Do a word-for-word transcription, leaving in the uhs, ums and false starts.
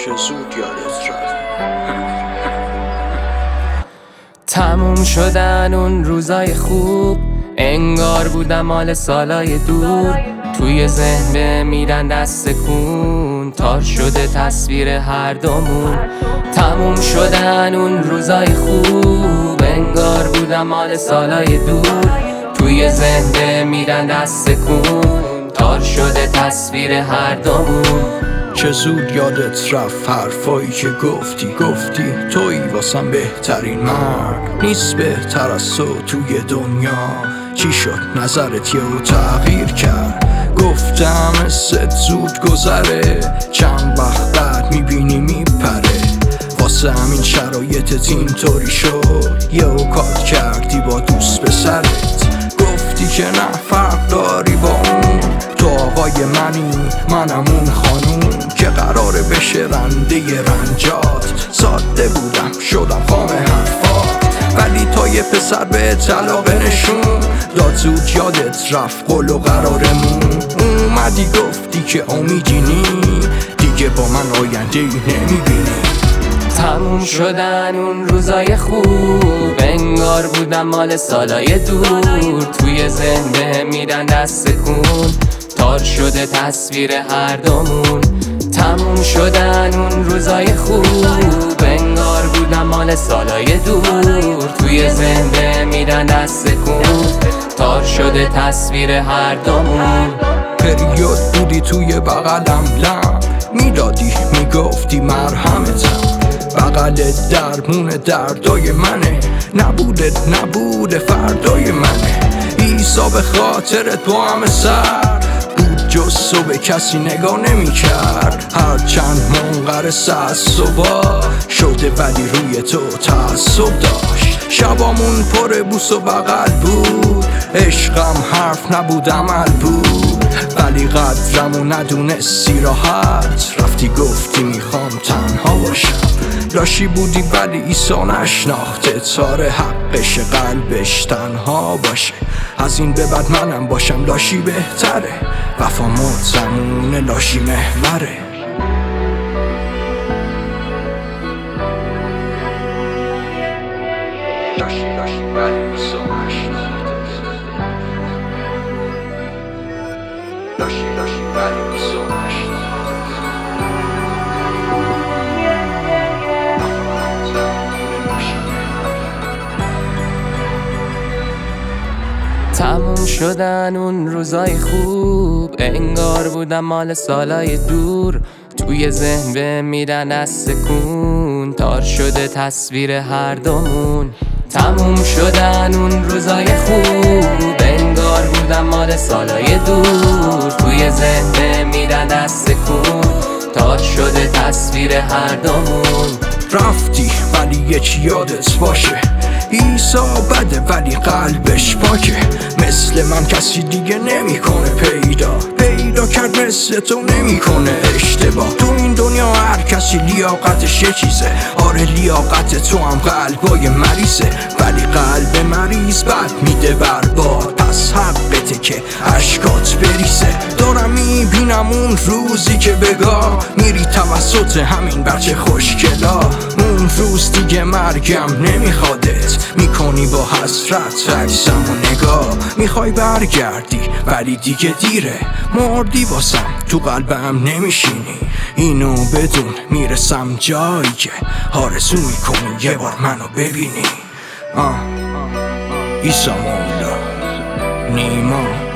چه زود یادت رفت. تموم شدن اون روزای خوب، انگار بودم مال سالای دور. توی ذهن بمیرن دست کن، تار شده تصویر هر دومون. تموم شدن اون روزای خوب، انگار بودم مال سالای دور. توی ذهن بمیرن دست کن، تار شده تصویر هر دومون. چه زود یادت رفت حرفایی که گفتی گفتی توی واسم بهترین مرد نیست بهتر از تو توی دنیا. چی شد نظرت یهو تغییر کرد؟ گفتم حست زود گذره، چند وقت بعد میبینی میپره. واسه همین شرایطت اینطوری شد، یهو کات کردی با دوست پسرت. گفتی که نه فرق داری با اون، تو آقای منی منم اون خانوم که قراره بشه رنده رنجات. ساده بودم شدم خام حرفات، ولی تا یه پسر به طلاق نشون داد. زود یادت رفت قول و قرارمون، اومدی گفتی که امیدینی دیگه با من آینده ای نمیبینی. تموم شدن اون روزای خوب، انگار بودم مال سالای دور. توی ذهن بمیرن دست کن، تار شده تصویر هر دومون. تموم شدن اون روزای خوب، انگار بودم مال سالای دور. توی ذهن بمیرن دست کن، تار شده تصویر هر دومون. پریود بودی توی بغلم لم میدادی میگفتی مرهمتم. بغلت درمون دردای منه، نبوده نبوده فردای منه. ایسا به خاطرت با همه سر بود، جز تو به کسی نگاه نمی کرد. هرچند منقرص از صبح شده ولی روی تو تعصب داشت. شبامون پر بوس و بغل بود، عشقم حرف نبود عمل بود. ولی قدرمو ندونستی راحت رفتی گفتی میخوام تنها باشم. لاشی بودی ولی ایسا نشناخته، تاره حقش قلبش تنها باشه. از این به بعد منم باشم لاشی بهتره، وفا متمون لاشی محوره. لاشی لاشی ولی ایسا نشناخته، لاشی لاشی ولی ایسا نشناخته. تموم شدن اون روزای خوب، انگار بودم مال سالای دور. توی ذهن بمیرن دست کن، تار شده تصویر هر دومون. تموم شدن اون روزای خوب، انگار بودم مال سالای دور. توی ذهن بمیرن دست کن، تار شده تصویر هر دومون. رفتی ولی یکی یادت باشه، ایسا بده ولی قلبش پاکه. مثل من کسی دیگه نمیکنه پیدا، پیدا کرد مثل تو نمیکنه اشتباه. تو این دنیا هر کسی لیاقتش یه چیزه، آره لیاقت تو هم قلبای مریضه. ولی قلب مریض بد میده برباد، پس حقته که اشکات بریزه. دارم میبینم اون روزی که بگاه میری توسط همین بچه خوشگلا. اون روز دیگه مرگم نمیخوادت، میکنی با حسرت عکسم و نگاه. میخوای برگردی ولی دیگه دیره، مردی واسم تو قلبم نمیشینی. اینو بدون میرسم جایی که آرزو میکنی یه بار منو ببینی. آه ایسا مولا نیما